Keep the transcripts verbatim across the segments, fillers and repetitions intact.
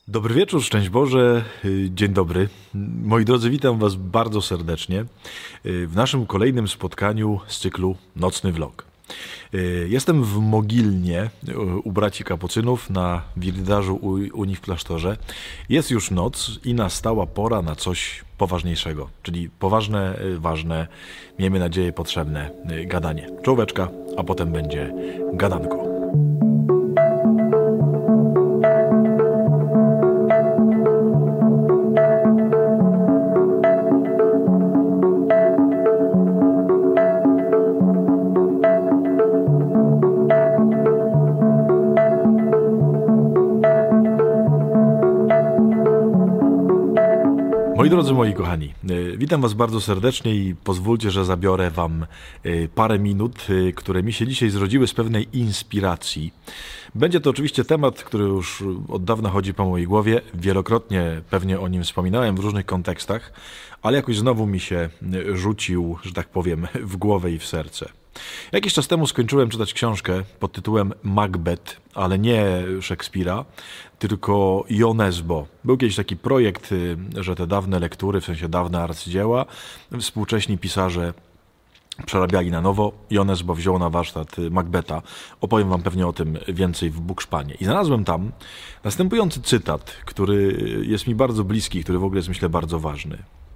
Dobry wieczór, szczęść Boże, dzień dobry. Moi drodzy, witam Was bardzo serdecznie w naszym kolejnym spotkaniu z cyklu Nocny Vlog. Jestem w Mogilnie u braci kapucynów na wirydarzu u, u nich w klasztorze. Jest już noc i nastała pora na coś poważniejszego, czyli poważne, ważne, miejmy nadzieję potrzebne gadanie. Czołóweczka, a potem będzie gadanko. Moi drodzy, moi kochani, witam Was bardzo serdecznie i pozwólcie, że zabiorę Wam parę minut, które mi się dzisiaj zrodziły z pewnej inspiracji. Będzie to oczywiście temat, który już od dawna chodzi po mojej głowie. Wielokrotnie pewnie o nim wspominałem w różnych kontekstach, ale jakoś znowu mi się rzucił, że tak powiem, w głowę i w serce. Jakiś czas temu skończyłem czytać książkę pod tytułem Macbeth, ale nie Szekspira, tylko Jon Esbo. Był kiedyś taki projekt, że te dawne lektury, w sensie dawne arcydzieła, współcześni pisarze przerabiali na nowo. Jon Esbo wziął na warsztat Macbetha. Opowiem Wam pewnie o tym więcej w Bukszpanie. I znalazłem tam następujący cytat, który jest mi bardzo bliski, który w ogóle jest, myślę, bardzo ważny.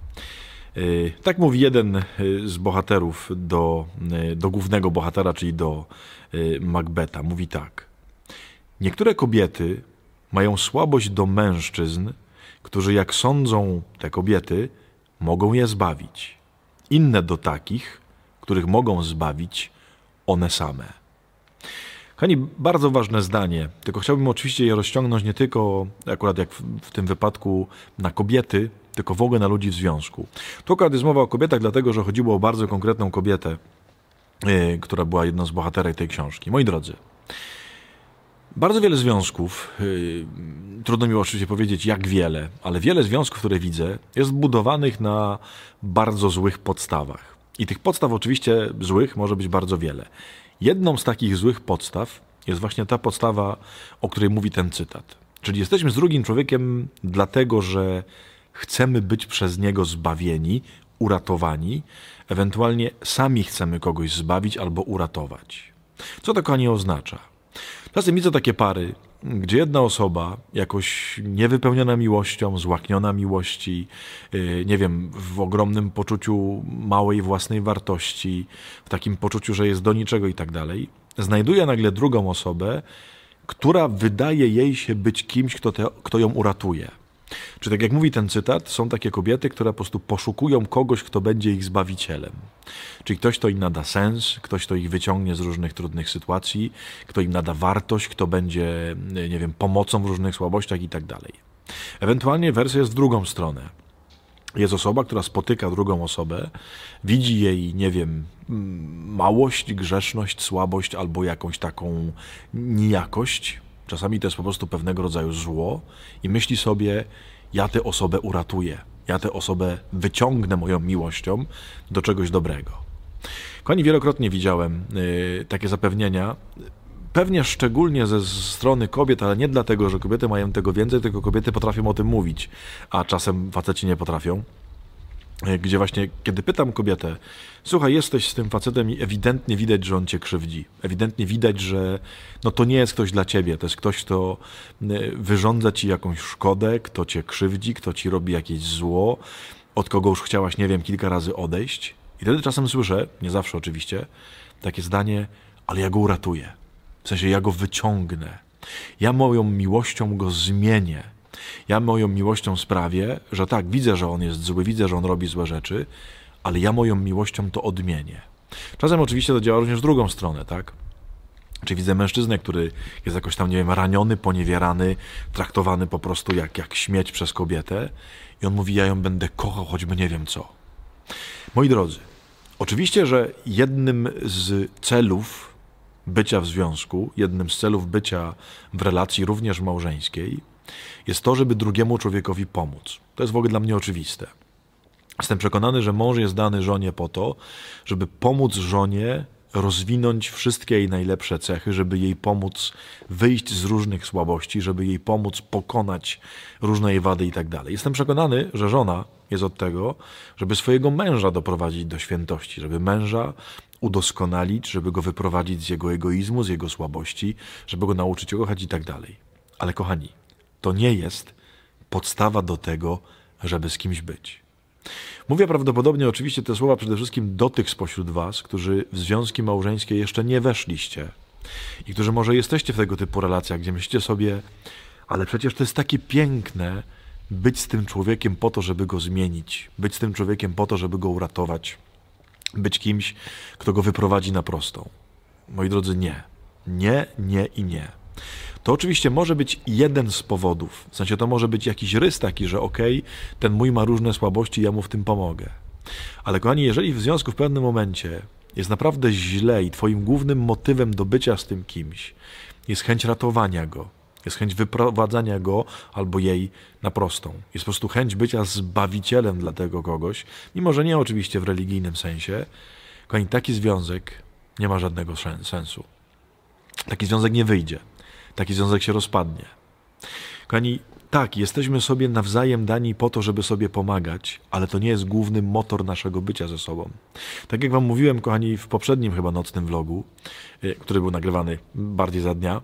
Tak mówi jeden z bohaterów do, do głównego bohatera, czyli do Macbetha. Mówi tak. Niektóre kobiety mają słabość do mężczyzn, którzy, jak sądzą te kobiety, mogą je zbawić. Inne do takich, których mogą zbawić one same. Kochani, bardzo ważne zdanie, tylko chciałbym oczywiście je rozciągnąć nie tylko, akurat jak w, w tym wypadku, na kobiety, tylko w ogóle na ludzi w związku. Tu akurat jest mowa o kobietach, dlatego że chodziło o bardzo konkretną kobietę, yy, która była jedną z bohaterek tej książki. Moi drodzy, bardzo wiele związków, yy, trudno mi oczywiście powiedzieć jak wiele, ale wiele związków, które widzę, jest budowanych na bardzo złych podstawach. I tych podstaw oczywiście złych może być bardzo wiele. Jedną z takich złych podstaw jest właśnie ta podstawa, o której mówi ten cytat. Czyli jesteśmy z drugim człowiekiem dlatego, że chcemy być przez niego zbawieni, uratowani, ewentualnie sami chcemy kogoś zbawić albo uratować. Co to, kochani, oznacza? Czasem widzę takie pary, gdzie jedna osoba jakoś niewypełniona miłością, złakniona miłości, nie wiem, w ogromnym poczuciu małej własnej wartości, w takim poczuciu, że jest do niczego i tak dalej, znajduje nagle drugą osobę, która wydaje jej się być kimś, kto, te, kto ją uratuje. Czy tak jak mówi ten cytat, są takie kobiety, które po prostu poszukują kogoś, kto będzie ich zbawicielem. Czyli ktoś, kto im nada sens, ktoś, kto ich wyciągnie z różnych trudnych sytuacji, kto im nada wartość, kto będzie, nie wiem, pomocą w różnych słabościach i tak dalej. Ewentualnie wersja jest w drugą stronę. Jest osoba, która spotyka drugą osobę, widzi jej, nie wiem, małość, grzeszność, słabość albo jakąś taką nijakość. Czasami to jest po prostu pewnego rodzaju zło i myśli sobie, ja tę osobę uratuję, ja tę osobę wyciągnę moją miłością do czegoś dobrego. Kochani, wielokrotnie widziałem yy, takie zapewnienia, pewnie szczególnie ze strony kobiet, ale nie dlatego, że kobiety mają tego więcej, tylko kobiety potrafią o tym mówić, a czasem faceci nie potrafią. Gdzie właśnie, kiedy pytam kobietę, słuchaj, jesteś z tym facetem i ewidentnie widać, że on cię krzywdzi. Ewidentnie widać, że no to nie jest ktoś dla ciebie, to jest ktoś, kto wyrządza ci jakąś szkodę, kto cię krzywdzi, kto ci robi jakieś zło, od kogo już chciałaś, nie wiem, kilka razy odejść. I wtedy czasem słyszę, nie zawsze oczywiście, takie zdanie, ale ja go uratuję. W sensie ja go wyciągnę. Ja moją miłością go zmienię. Ja moją miłością sprawię, że tak, widzę, że on jest zły, widzę, że on robi złe rzeczy, ale ja moją miłością to odmienię. Czasem oczywiście to działa również w drugą stronę, tak? Czy widzę mężczyznę, który jest jakoś tam, nie wiem, raniony, poniewierany, traktowany po prostu jak, jak śmieć przez kobietę i on mówi, ja ją będę kochał, choćby nie wiem co. Moi drodzy, oczywiście, że jednym z celów bycia w związku, jednym z celów bycia w relacji, również małżeńskiej, jest to, żeby drugiemu człowiekowi pomóc. To jest w ogóle dla mnie oczywiste. Jestem przekonany, że mąż jest dany żonie po to, żeby pomóc żonie rozwinąć wszystkie jej najlepsze cechy, żeby jej pomóc wyjść z różnych słabości, żeby jej pomóc pokonać różne jej wady i tak dalej. Jestem przekonany, że żona jest od tego, żeby swojego męża doprowadzić do świętości, żeby męża udoskonalić, żeby go wyprowadzić z jego egoizmu, z jego słabości, żeby go nauczyć kochać i tak dalej. Ale kochani, to nie jest podstawa do tego, żeby z kimś być. Mówię prawdopodobnie oczywiście te słowa przede wszystkim do tych spośród was, którzy w związki małżeńskie jeszcze nie weszliście i którzy może jesteście w tego typu relacjach, gdzie myślicie sobie, ale przecież to jest takie piękne być z tym człowiekiem po to, żeby go zmienić, być z tym człowiekiem po to, żeby go uratować, być kimś, kto go wyprowadzi na prostą. Moi drodzy, nie. Nie, nie i nie. To oczywiście może być jeden z powodów. W sensie to może być jakiś rys taki, że okej, okay, ten mój ma różne słabości, ja mu w tym pomogę. Ale kochani, jeżeli w związku w pewnym momencie jest naprawdę źle i twoim głównym motywem do bycia z tym kimś jest chęć ratowania go, jest chęć wyprowadzania go albo jej na prostą, jest po prostu chęć bycia zbawicielem dla tego kogoś, mimo że nie oczywiście w religijnym sensie, kochani, taki związek nie ma żadnego sensu. Taki związek nie wyjdzie. Taki związek się rozpadnie. Kochani, tak, jesteśmy sobie nawzajem dani po to, żeby sobie pomagać, ale to nie jest główny motor naszego bycia ze sobą. Tak jak wam mówiłem, kochani, w poprzednim chyba nocnym vlogu, który był nagrywany bardziej za dnia,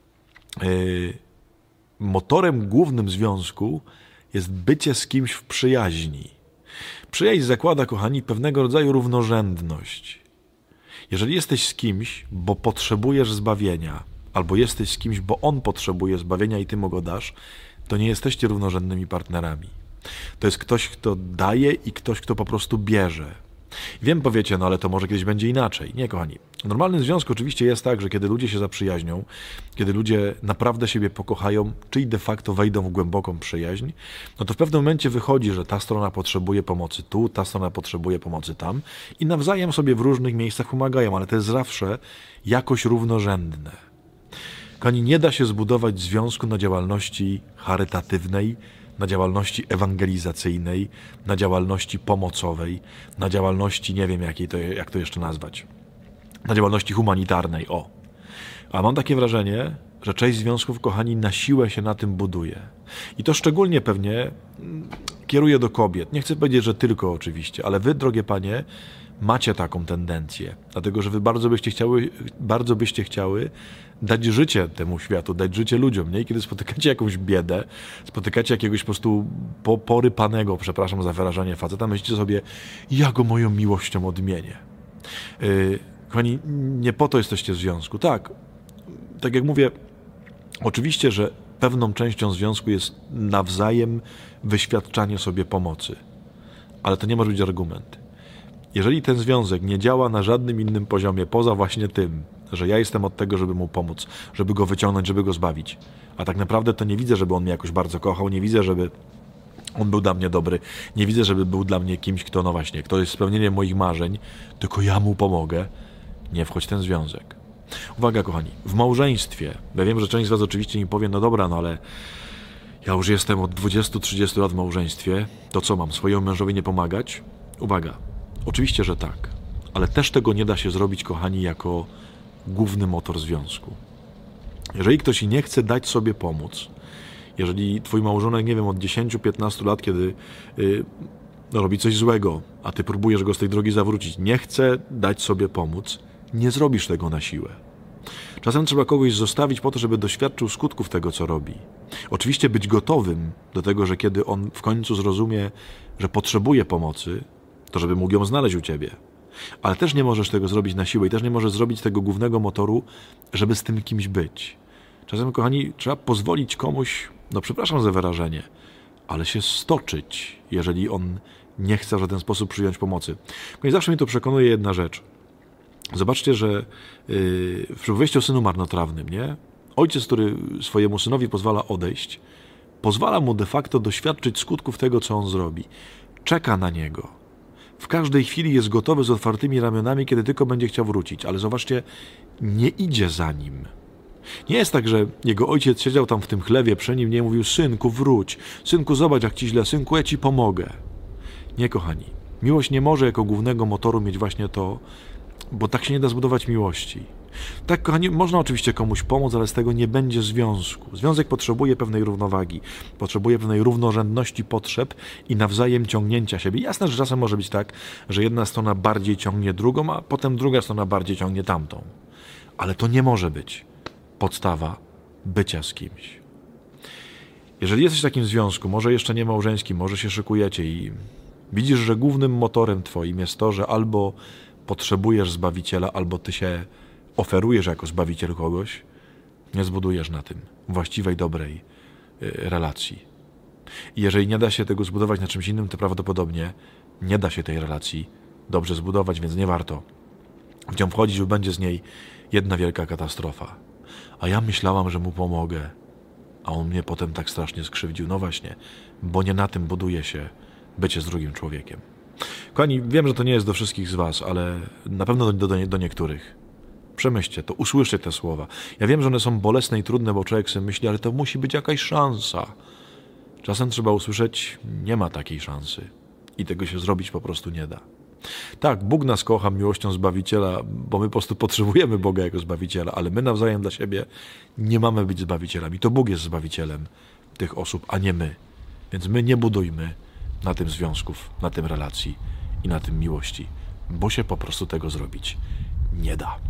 motorem głównym związku jest bycie z kimś w przyjaźni. Przyjaźń zakłada, kochani, pewnego rodzaju równorzędność. Jeżeli jesteś z kimś, bo potrzebujesz zbawienia, albo jesteś z kimś, bo on potrzebuje zbawienia i ty mu go dasz, to nie jesteście równorzędnymi partnerami. To jest ktoś, kto daje i ktoś, kto po prostu bierze. Wiem, powiecie, no ale to może kiedyś będzie inaczej. Nie, kochani. W normalnym związku oczywiście jest tak, że kiedy ludzie się zaprzyjaźnią, kiedy ludzie naprawdę siebie pokochają, czyli de facto wejdą w głęboką przyjaźń, no to w pewnym momencie wychodzi, że ta strona potrzebuje pomocy tu, ta strona potrzebuje pomocy tam i nawzajem sobie w różnych miejscach pomagają, ale to jest zawsze jakoś równorzędne. Kochani, nie da się zbudować związku na działalności charytatywnej, na działalności ewangelizacyjnej, na działalności pomocowej, na działalności, nie wiem jakiej to, jak to jeszcze nazwać, na działalności humanitarnej, o. A mam takie wrażenie, że część związków, kochani, na siłę się na tym buduje. I to szczególnie pewnie kieruje do kobiet. Nie chcę powiedzieć, że tylko oczywiście, ale wy, drogie panie, macie taką tendencję, dlatego że wy bardzo byście chciały, bardzo byście chciały dać życie temu światu, dać życie ludziom, nie? I kiedy spotykacie jakąś biedę, spotykacie jakiegoś po prostu po, porypanego, przepraszam za wyrażanie, faceta, myślicie sobie, ja go moją miłością odmienię. Yy, kochani, nie po to jesteście w związku. Tak, tak jak mówię, oczywiście, że pewną częścią związku jest nawzajem wyświadczanie sobie pomocy, ale to nie może być argument. Jeżeli ten związek nie działa na żadnym innym poziomie, poza właśnie tym, że ja jestem od tego, żeby mu pomóc, żeby go wyciągnąć, żeby go zbawić, a tak naprawdę to nie widzę, żeby on mnie jakoś bardzo kochał, nie widzę, żeby on był dla mnie dobry, nie widzę, żeby był dla mnie kimś, kto, no właśnie, kto jest spełnieniem moich marzeń, tylko ja mu pomogę, nie wchodź w ten związek. Uwaga, kochani, w małżeństwie, ja wiem, że część z was oczywiście mi powie, no dobra, no ale ja już jestem od dwudziestu trzydziestu lat w małżeństwie, to co, mam swojemu mężowi nie pomagać? Uwaga, oczywiście, że tak, ale też tego nie da się zrobić, kochani, jako główny motor związku. Jeżeli ktoś nie chce dać sobie pomóc, jeżeli twój małżonek, nie wiem, od dziesięciu piętnastu lat, kiedy yy, robi coś złego, a ty próbujesz go z tej drogi zawrócić, nie chce dać sobie pomóc, nie zrobisz tego na siłę. Czasem trzeba kogoś zostawić po to, żeby doświadczył skutków tego, co robi. Oczywiście być gotowym do tego, że kiedy on w końcu zrozumie, że potrzebuje pomocy, to żeby mógł ją znaleźć u ciebie. Ale też nie możesz tego zrobić na siłę i też nie możesz zrobić tego głównego motoru, żeby z tym kimś być. Czasem, kochani, trzeba pozwolić komuś, no przepraszam za wyrażenie, ale się stoczyć, jeżeli on nie chce w żaden sposób przyjąć pomocy. I zawsze mnie to przekonuje jedna rzecz. Zobaczcie, że yy, w przypowieści o synu marnotrawnym, nie? Ojciec, który swojemu synowi pozwala odejść, pozwala mu de facto doświadczyć skutków tego, co on zrobi. Czeka na niego. W każdej chwili jest gotowy z otwartymi ramionami, kiedy tylko będzie chciał wrócić. Ale zobaczcie, nie idzie za nim. Nie jest tak, że jego ojciec siedział tam w tym chlewie przy nim, nie mówił, synku, wróć, synku, zobacz, jak ci źle, synku, ja ci pomogę. Nie, kochani. Miłość nie może jako głównego motoru mieć właśnie to, Bo tak się nie da zbudować miłości. Tak, kochani, można oczywiście komuś pomóc, ale z tego nie będzie związku. Związek potrzebuje pewnej równowagi, potrzebuje pewnej równorzędności potrzeb i nawzajem ciągnięcia siebie. Jasne, że czasem może być tak, że jedna strona bardziej ciągnie drugą, a potem druga strona bardziej ciągnie tamtą. Ale to nie może być podstawa bycia z kimś. Jeżeli jesteś w takim związku, może jeszcze nie małżeńskim, może się szykujecie i widzisz, że głównym motorem twoim jest to, że albo potrzebujesz Zbawiciela, albo ty się oferujesz jako Zbawiciel kogoś, nie zbudujesz na tym właściwej, dobrej relacji. I jeżeli nie da się tego zbudować na czymś innym, to prawdopodobnie nie da się tej relacji dobrze zbudować, więc nie warto w nią wchodzić, bo będzie z niej jedna wielka katastrofa. A ja myślałam, że mu pomogę, a on mnie potem tak strasznie skrzywdził. No właśnie, bo nie na tym buduje się bycie z drugim człowiekiem. Kochani, wiem, że to nie jest do wszystkich z was, ale na pewno do, do, do niektórych. Przemyślcie to, usłyszcie te słowa. Ja wiem, że one są bolesne i trudne, bo człowiek sobie myśli, ale to musi być jakaś szansa. Czasem trzeba usłyszeć, nie ma takiej szansy i tego się zrobić po prostu nie da. Tak, Bóg nas kocha miłością Zbawiciela, bo my po prostu potrzebujemy Boga jako Zbawiciela, ale my nawzajem dla siebie nie mamy być Zbawicielami. To Bóg jest Zbawicielem tych osób, a nie my. Więc my nie budujmy na tym związków, na tym relacji i na tym miłości, bo się po prostu tego zrobić nie da.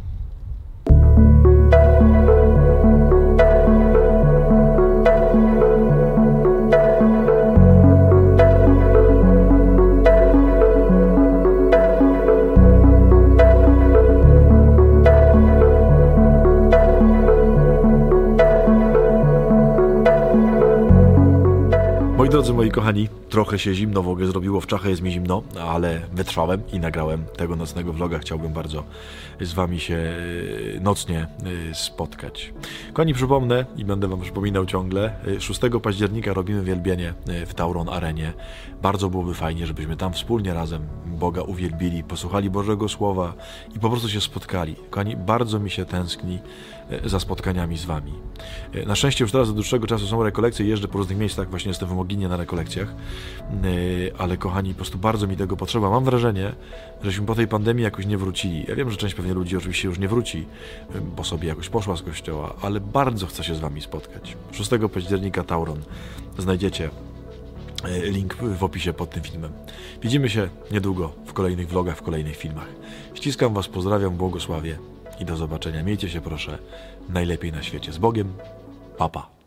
Moi drodzy, moi kochani, trochę się zimno w ogóle zrobiło, w czachę jest mi zimno, ale wytrwałem i nagrałem tego nocnego vloga. Chciałbym bardzo z wami się nocnie spotkać. Kochani, przypomnę i będę wam przypominał ciągle, szóstego października robimy wielbienie w Tauron Arenie. Bardzo byłoby fajnie, żebyśmy tam wspólnie razem Boga uwielbili, posłuchali Bożego Słowa i po prostu się spotkali. Kochani, bardzo mi się tęskni za spotkaniami z wami. Na szczęście już teraz od dłuższego czasu są rekolekcje, jeżdżę po różnych miejscach, właśnie jestem w Moginie na rekolekcjach, ale kochani, po prostu bardzo mi tego potrzeba. Mam wrażenie, żeśmy po tej pandemii jakoś nie wrócili. Ja wiem, że część pewnie ludzi oczywiście już nie wróci, bo sobie jakoś poszła z kościoła, ale bardzo chcę się z wami spotkać. szóstego października Tauron. Znajdziecie link w opisie pod tym filmem. Widzimy się niedługo w kolejnych vlogach, w kolejnych filmach. Ściskam was, pozdrawiam, błogosławię i do zobaczenia. Miejcie się proszę najlepiej na świecie. Z Bogiem. Pa, pa.